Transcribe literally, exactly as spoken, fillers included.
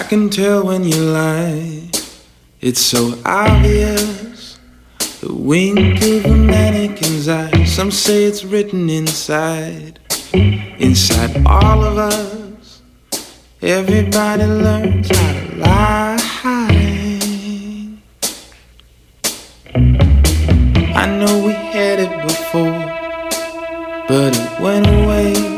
can tell when you lie. It's so obvious. The wink of a mannequin's eye. Some say it's written inside. Inside all of us. Everybody learns how to lie. I know we had it before, but it went away.